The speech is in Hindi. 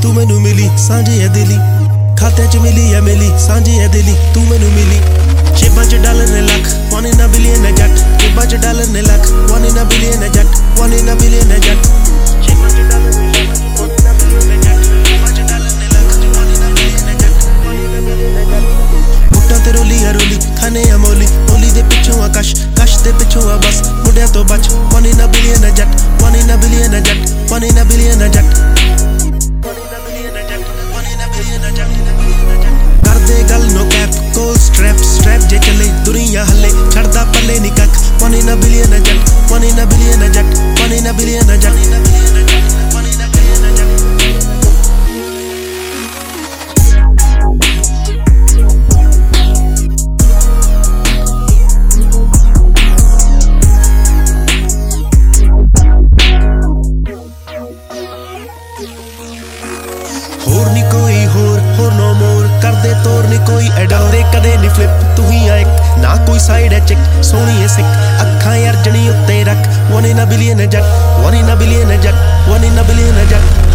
तू मैनू मिली सांझे है दिली खाते च मिली है मिली सांझे है दिली तू मैनू मिली जेबां च डॉलर ने लख वन इन अ बिलियन है जट जेबां च डॉलर ने लख वन इन अ बिलियन है जट वन इन अ बिलियन है जट जेबां च डॉलर ने लख वन इन अ बिलियन है जट जेबां च डॉलर ने लख वन इन अ बिलियन है जट वन इन अ बिलियन है जट मुट्टा ते रोली है रोली खाने आ मोली मोली दे पिछों आ कश कश दे पिछों आ बस मुंडिया तो बच वन इन अ बिलियन है जट वन इन अ बिलियन है जट वन इन अ बिलियन है जट करदे गल नो कैप कोल स्ट्रैप स्ट्रैप जे चले दुनिया हले छड़दा पल्ले नी कख वन इन अ बिलियन है जट वन इन अ बिलियन है जट वन इन अ बिलियन है जट वन इन अ बिलियन है जट होर नी कोई होर नो मोर करदे तोर नी कोई एडोरे कदे नी फ्लिप तू ही आ एक ना कोई साइड है चिक सोहनी है सिक अखां अर्जनी उत्ते रख वन इन अ बिलियन है जट वन इन अ बिलियन है जट वन इन अ बिलियन है जट